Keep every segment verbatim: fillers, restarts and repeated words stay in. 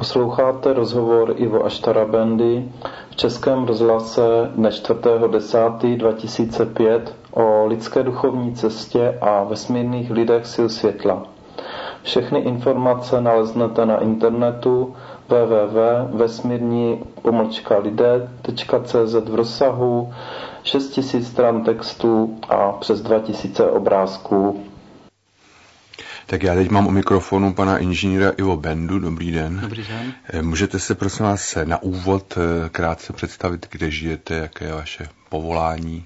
Posloucháte rozhovor Ivo Aštarabendy v Českém rozhlase dne čtvrtého desátého dva tisíce pět o lidské duchovní cestě a vesmírných lidech sil světla. Všechny informace naleznete na internetu w w w tečka vesmírní pomlčka lidé tečka c z v rozsahu šest tisíc stran textu a přes dva tisíce obrázků. Tak já teď mám u mikrofonu pana inženýra Ivo Bendu. Dobrý den. Dobrý den. Můžete se prosím vás na úvod krátce představit, kde žijete, jaké je vaše povolání?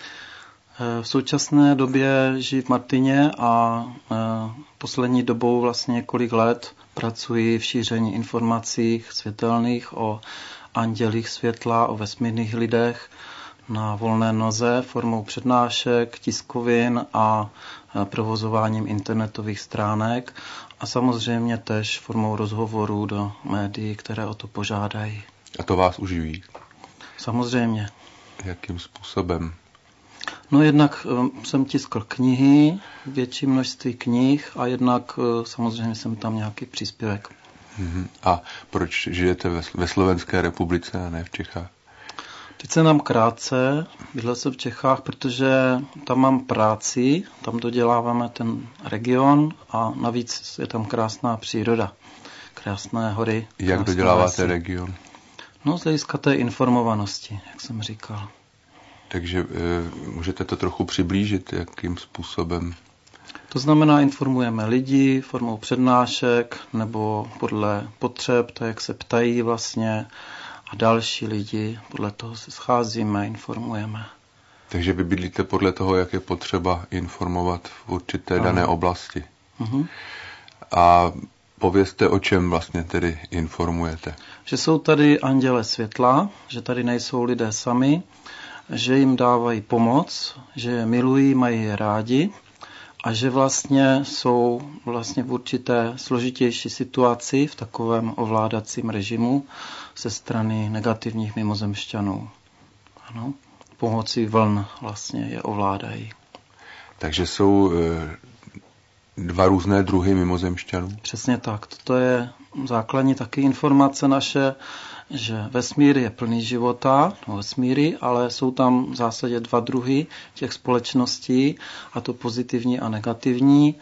V současné době žiji v Martyně a poslední dobou vlastně několik let pracuji v šíření informací světelných o andělích světla, o vesmírných lidech na volné noze formou přednášek, tiskovin a provozováním internetových stránek a samozřejmě též formou rozhovorů do médií, které o to požádají. A to vás uživí? Samozřejmě. Jakým způsobem? No jednak jsem tiskl knihy, větší množství knih a jednak samozřejmě jsem tam nějaký příspěvek. A proč žijete ve, ve Slovenské republice a ne v Čechách? Teď jsem tam krátce, bydlel jsem v Čechách, protože tam mám práci, tam doděláváme ten region a navíc je tam krásná příroda, krásné hory. Jak doděláváte lesy. Region? No z hlediska té informovanosti, jak jsem říkal. Takže e, můžete to trochu přiblížit, jakým způsobem? To znamená, informujeme lidi formou přednášek nebo podle potřeb, tak jak se ptají vlastně, a další lidi, podle toho se scházíme, informujeme. Takže vy bydlíte podle toho, jak je potřeba informovat v určité Aha. dané oblasti. Uh-huh. A povězte, o čem vlastně tedy informujete. Že jsou tady anděle světla, že tady nejsou lidé sami, že jim dávají pomoc, že je milují, mají je rádi a že vlastně jsou vlastně v určité složitější situaci v takovém ovládacím režimu ze strany negativních mimozemšťanů. Ano, pomocí vln vlastně je ovládají. Takže jsou e, dva různé druhy mimozemšťanů? Přesně tak. Toto je základní taky informace naše, že vesmír je plný života, no vesmíry, ale jsou tam v zásadě dva druhy těch společností, a to pozitivní a negativní.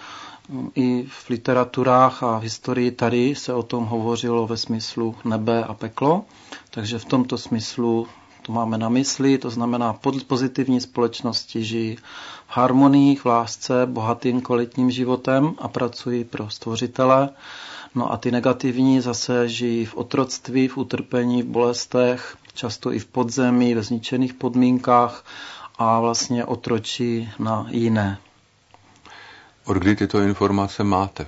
I v literaturách a v historii tady se o tom hovořilo ve smyslu nebe a peklo, takže v tomto smyslu to máme na mysli, to znamená pozitivní společnosti žijí v harmonii, v lásce, bohatým kvalitním životem a pracují pro stvořitele. No a ty negativní zase žijí v otroctví, v utrpení, v bolestech, často i v podzemí, ve zničených podmínkách a vlastně otročí na jiné. Od kdy tyto informace máte?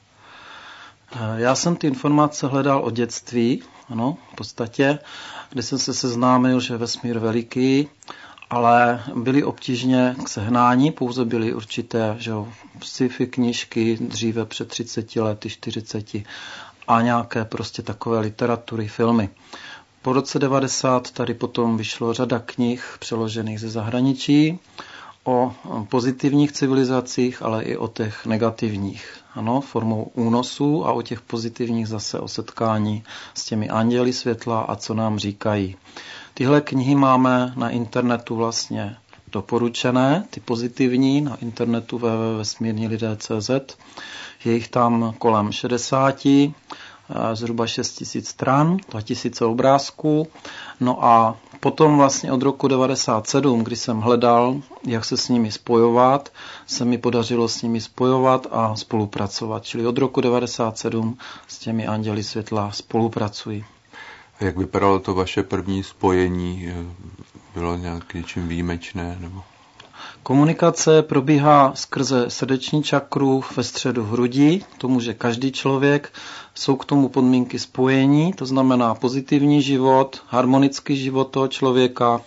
Já jsem ty informace hledal od dětství, ano, v podstatě, kde jsem se seznámil, že vesmír veliký, ale byly obtížně k sehnání, pouze byly určité, že jo, sci-fi knížky dříve před třiceti lety, čtyřiceti a nějaké prostě takové literatury, filmy. Po roce devadesát tady potom vyšlo řada knih přeložených ze zahraničí o pozitivních civilizacích, ale i o těch negativních, ano, formou únosů a o těch pozitivních zase o setkání s těmi anděli světla a co nám říkají. Tyhle knihy máme na internetu vlastně doporučené, ty pozitivní, na internetu w w w tečka vesmírní lidé tečka c z. Je jich tam kolem šedesáti, zhruba šest tisíc stran, dva tisíce obrázků. No a potom vlastně od roku devadesát sedm, kdy jsem hledal, jak se s nimi spojovat, se mi podařilo s nimi spojovat a spolupracovat. Čili od roku devadesát sedm s těmi anděli světla spolupracuji. Jak vypadalo to vaše první spojení? Bylo nějak něčím výjimečné? Nebo? Komunikace probíhá skrze srdeční čakru ve středu hrudi, to může každý člověk. Jsou k tomu podmínky spojení, to znamená pozitivní život, harmonický život toho člověka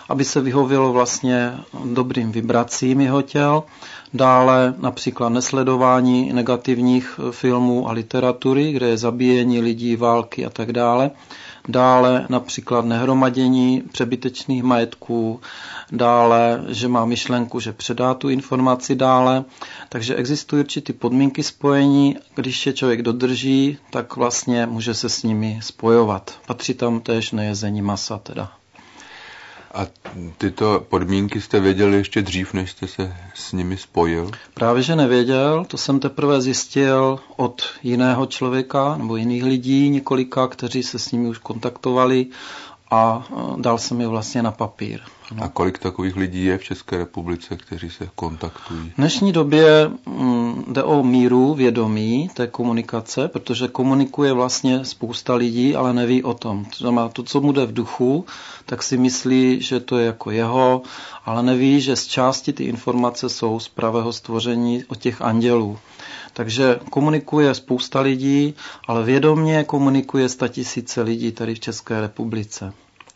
aby se vyhovělo vlastně dobrým vibracím jeho těl. Dále například nesledování negativních filmů a literatury, kde je zabíjení lidí, války a tak dále. Dále například nehromadění přebytečných majetků, dále, že má myšlenku, že předá tu informaci dále. Takže existují určité podmínky spojení, když je člověk dodrží, tak vlastně může se s nimi spojovat. Patří tam též nejezení masa teda. A tyto podmínky jste věděli ještě dřív, než jste se s nimi spojil? Právě, že nevěděl, to jsem teprve zjistil od jiného člověka nebo jiných lidí, několika, kteří se s nimi už kontaktovali a dal jsem je vlastně na papír. A kolik takových lidí je v České republice, kteří se kontaktují? V dnešní době jde o míru vědomí té komunikace, protože komunikuje vlastně spousta lidí, ale neví o tom. To znamená, to, co mu jde v duchu, tak si myslí, že to je jako jeho, ale neví, že z části ty informace jsou z pravého stvoření od těch andělů. Takže komunikuje spousta lidí, ale vědomě komunikuje statisíce lidí tady v České republice.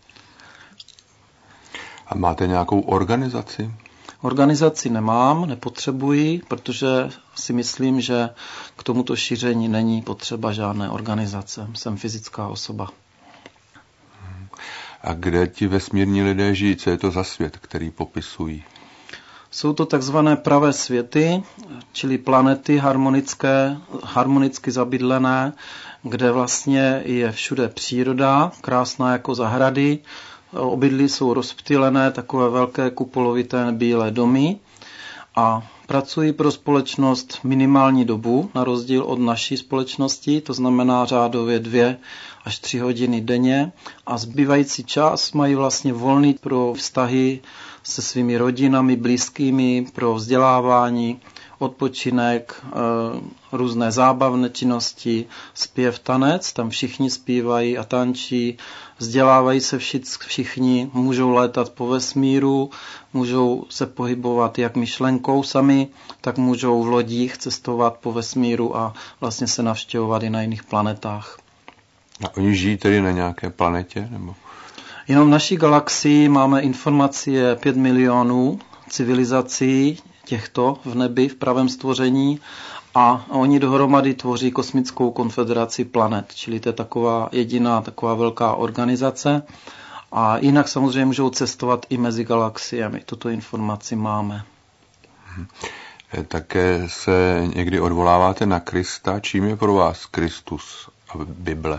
A máte nějakou organizaci? Organizaci nemám, nepotřebuji, protože si myslím, že k tomuto šíření není potřeba žádné organizace. Jsem fyzická osoba. A kde ti vesmírní lidé žijí? Co je to za svět, který popisují? Jsou to takzvané pravé světy, čili planety harmonické, harmonicky zabydlené, kde vlastně je všude příroda, krásná jako zahrady. Obydlí jsou rozptýlené, takové velké kupolovité bílé domy a pracují pro společnost minimální dobu, na rozdíl od naší společnosti, to znamená řádově dvě až tři hodiny denně a zbývající čas mají vlastně volný pro vztahy se svými rodinami, blízkými, pro vzdělávání, odpočinek, různé zábavné činnosti, zpěv, tanec, tam všichni zpívají a tančí, vzdělávají se všichni, můžou létat po vesmíru, můžou se pohybovat jak myšlenkou sami, tak můžou v lodích cestovat po vesmíru a vlastně se navštěvovat i na jiných planetách. A oni žijí tedy na nějaké planetě? Nebo? Jenom v naší galaxii máme informacie pět milionů civilizací těchto v nebi, v pravém stvoření a oni dohromady tvoří kosmickou konfederaci planet, čili to je taková jediná taková velká organizace a jinak samozřejmě můžou cestovat i mezi galaxiemi. Tuto informaci máme. Hmm. Také se někdy odvoláváte na Krista. Čím je pro vás Kristus a Bible?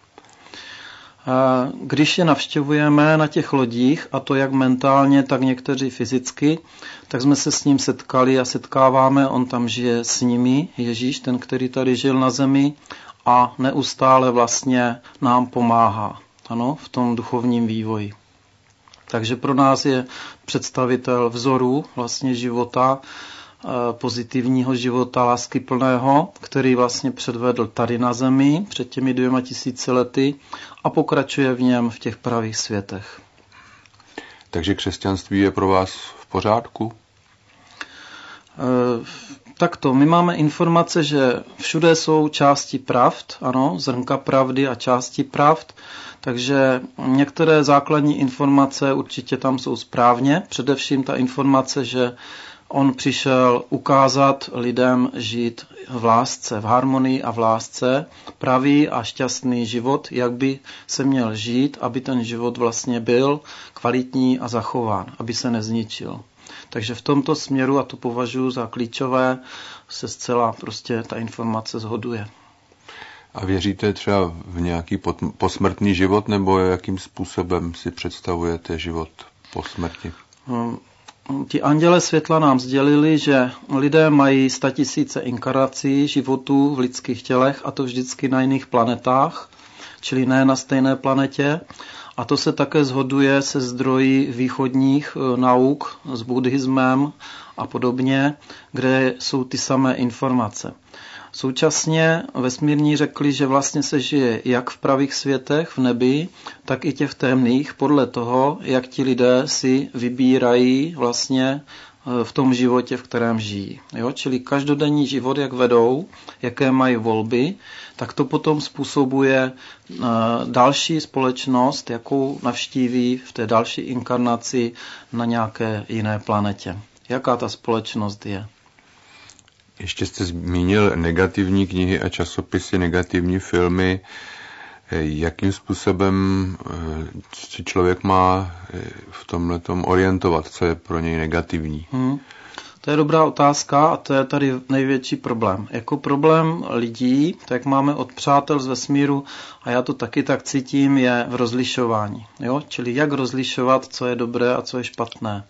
Když je navštěvujeme na těch lodích, a to jak mentálně, tak někteří fyzicky, tak jsme se s ním setkali a setkáváme, on tam žije s nimi, Ježíš, ten, který tady žil na zemi a neustále vlastně nám pomáhá, ano, v tom duchovním vývoji. Takže pro nás je představitel vzoru vlastně života, pozitivního života, láskyplného, který vlastně předvedl tady na zemi před těmi dvěma tisíci lety a pokračuje v něm v těch pravých světech. Takže křesťanství je pro vás v pořádku? E, takto, my máme informace, že všude jsou části pravd, ano, zrnka pravdy a části pravd, takže některé základní informace určitě tam jsou správně, především ta informace, že on přišel ukázat lidem žít v lásce, v harmonii a v lásce, pravý a šťastný život, jak by se měl žít, aby ten život vlastně byl kvalitní a zachován, aby se nezničil. Takže v tomto směru, a to považuji za klíčové, se zcela prostě ta informace shoduje. A věříte třeba v nějaký posmrtný život, nebo jakým způsobem si představujete život po smrti? Hmm. Ti anděle světla nám sdělili, že lidé mají statisíce inkarnací životů v lidských tělech a to vždycky na jiných planetách, čili ne na stejné planetě. A to se také shoduje se zdroji východních nauk s buddhismem a podobně, kde jsou ty samé informace. Současně vesmírní řekli, že vlastně se žije jak v pravých světech, v nebi, tak i těch temných, podle toho, jak ti lidé si vybírají vlastně v tom životě, v kterém žijí. Jo? Čili každodenní život, jak vedou, jaké mají volby, tak to potom způsobuje další společnost, jakou navštíví v té další inkarnaci na nějaké jiné planetě. Jaká ta společnost je? Ještě jste zmínil negativní knihy a časopisy, negativní filmy. Jakým způsobem si člověk má v tomhletom orientovat, co je pro něj negativní? Hmm. To je dobrá otázka a to je tady největší problém. Jako problém lidí, tak máme od přátel z vesmíru, a já to taky tak cítím, je v rozlišování. Jo? Čili jak rozlišovat, co je dobré a co je špatné.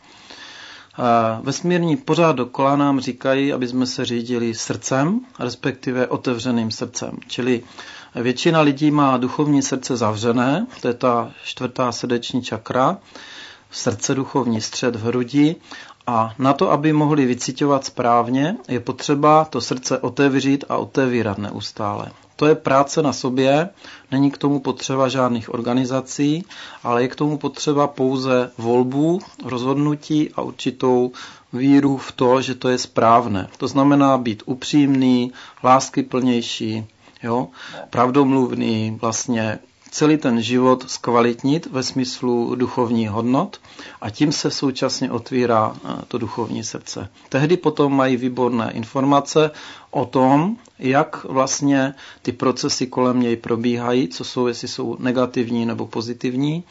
Vesmírní pořád dokola nám říkají, aby jsme se řídili srdcem, respektive otevřeným srdcem. Čili většina lidí má duchovní srdce zavřené, to je ta čtvrtá srdeční čakra, srdce duchovní střed v hrudi, a na to, aby mohli vyciťovat správně, je potřeba to srdce otevřít a otevírat neustále. To je práce na sobě, není k tomu potřeba žádných organizací, ale je k tomu potřeba pouze volbu, rozhodnutí a určitou víru v to, že to je správné. To znamená být upřímný, láskyplnější, jo? Pravdomluvný, vlastně celý ten život zkvalitnit ve smyslu duchovních hodnot a tím se současně otvírá to duchovní srdce. Tehdy potom mají výborné informace o tom, jak vlastně ty procesy kolem něj probíhají, co jsou, jestli jsou negativní nebo pozitivní.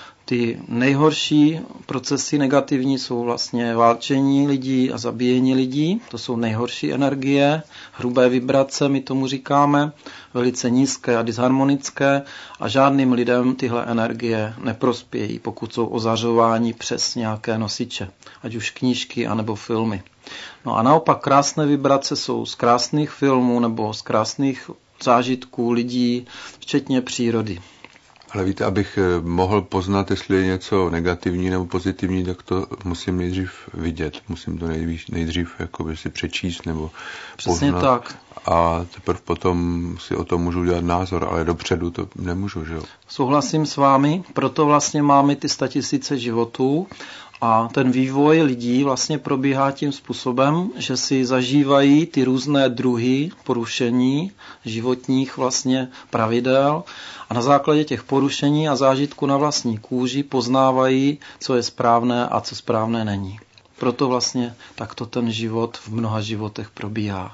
Ty nejhorší procesy negativní jsou vlastně válčení lidí a zabíjení lidí. To jsou nejhorší energie, hrubé vibrace, my tomu říkáme, velice nízké a disharmonické a žádným lidem tyhle energie neprospějí, pokud jsou ozařováni přes nějaké nosiče, ať už knížky anebo filmy. No a naopak krásné vibrace jsou z krásných filmů nebo z krásných zážitků lidí, včetně přírody. Ale víte, abych mohl poznat, jestli je něco negativní nebo pozitivní, tak to musím nejdřív vidět. Musím to nejdřív, nejdřív jakoby si přečíst nebo Přesně poznat. Tak. A teprve potom si o tom můžu dělat názor, ale dopředu to nemůžu, že jo? Souhlasím s vámi, proto vlastně máme ty statisíce životů a ten vývoj lidí vlastně probíhá tím způsobem, že si zažívají ty různé druhy porušení životních vlastně pravidel a na základě těch porušení a zážitku na vlastní kůži poznávají, co je správné a co správné není. Proto vlastně takto ten život v mnoha životech probíhá.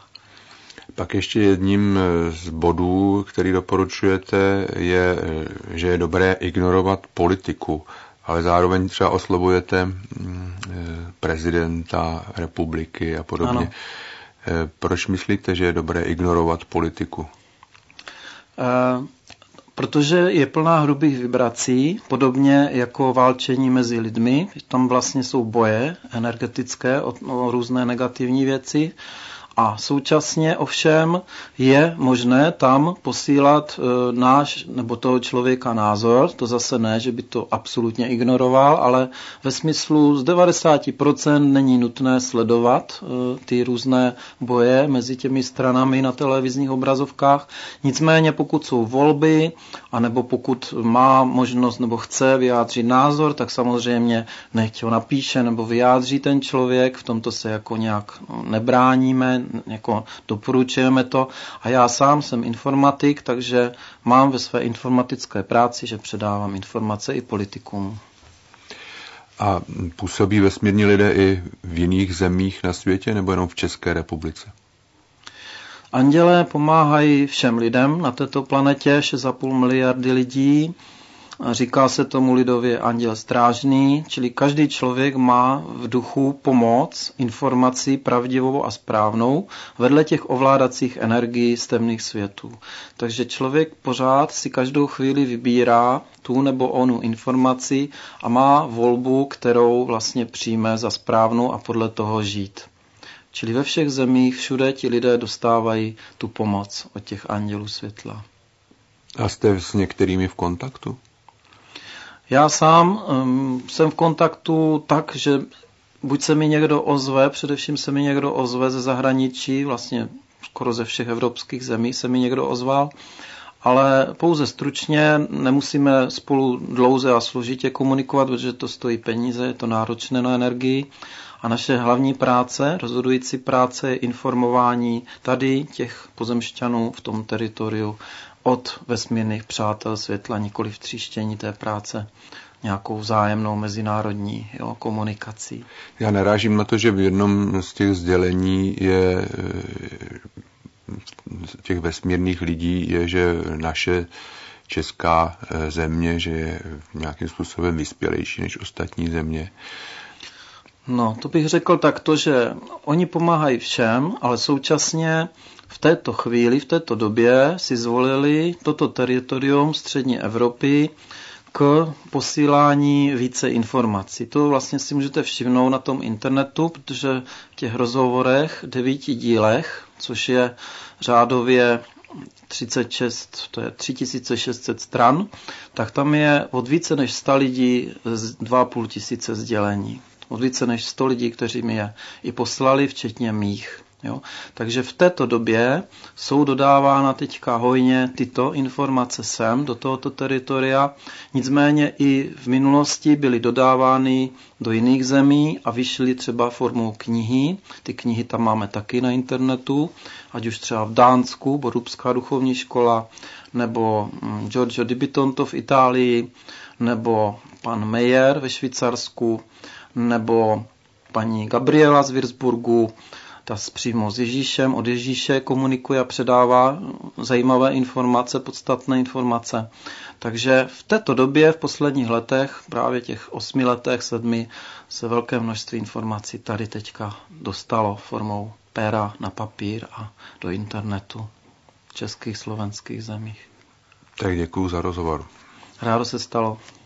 Pak ještě jedním z bodů, který doporučujete, je, že je dobré ignorovat politiku, ale zároveň třeba oslovujete prezidenta republiky a podobně. Ano. Proč myslíte, že je dobré ignorovat politiku? E, protože je plná hrubých vibrací, podobně jako válčení mezi lidmi. Tam vlastně jsou boje energetické o, o různé negativní věci. A současně ovšem je možné tam posílat e, náš nebo toho člověka názor, to zase ne, že by to absolutně ignoroval, ale ve smyslu z devadesát procent není nutné sledovat e, ty různé boje mezi těmi stranami na televizních obrazovkách. Nicméně pokud jsou volby, anebo pokud má možnost nebo chce vyjádřit názor, tak samozřejmě nechť ho napíše nebo vyjádří ten člověk, v tomto se jako nějak nebráníme, jako doporučujeme to. A já sám jsem informatik, takže mám ve své informatické práci, že předávám informace i politikům. A působí vesmírní lidé i v jiných zemích na světě, nebo jenom v České republice? Andělé pomáhají všem lidem na této planetě, šest a půl miliardy lidí. Říká se tomu lidově anděl strážný, čili každý člověk má v duchu pomoc, informaci pravdivou a správnou vedle těch ovládacích energií z temných světů. Takže člověk pořád si každou chvíli vybírá tu nebo onu informaci a má volbu, kterou vlastně přijme za správnou a podle toho žít. Čili ve všech zemích všude ti lidé dostávají tu pomoc od těch andělů světla. A jste s některými v kontaktu? Já sám um, jsem v kontaktu tak, že buď se mi někdo ozve, především se mi někdo ozve ze zahraničí, vlastně skoro ze všech evropských zemí se mi někdo ozval, ale pouze stručně, nemusíme spolu dlouze a složitě komunikovat, protože to stojí peníze, je to náročné na energii. A naše hlavní práce, rozhodující práce je informování tady těch pozemšťanů v tom teritoriu od vesmírných přátel světla, nikoli v tříštění té práce nějakou vzájemnou mezinárodní jo, komunikací. Já narážím na to, že v jednom z těch sdělení je těch vesmírných lidí je, že naše česká země, že je nějakým způsobem vyspělejší než ostatní země. No, to bych řekl takto, že oni pomáhají všem, ale současně v této chvíli, v této době si zvolili toto teritorium střední Evropy k posílání více informací. To vlastně si můžete všimnout na tom internetu, protože v těch rozhovorech, devíti dílech, což je řádově třicet šest, to je tři tisíce šest set stran, tak tam je od více než sto lidí dva a půl tisíce sdělení. Od více než sto lidí, kteří mi je i poslali, včetně mých. Jo? Takže v této době jsou dodávána teďka hojně tyto informace sem, do tohoto teritoria. Nicméně i v minulosti byly dodávány do jiných zemí a vyšly třeba formou knihy. Ty knihy tam máme taky na internetu, ať už třeba v Dánsku, Borubská duchovní škola, nebo Giorgio Di Bitonto v Itálii, nebo pan Meyer ve Švýcarsku, nebo paní Gabriela z Würzburgu, ta přímo s Ježíšem, od Ježíše komunikuje a předává zajímavé informace, podstatné informace. Takže v této době, v posledních letech, právě těch osmi letech, sedmi, se velké množství informací tady teďka dostalo formou péra na papír a do internetu v českých, slovenských zemích. Tak děkuju za rozhovor. Rádo se stalo.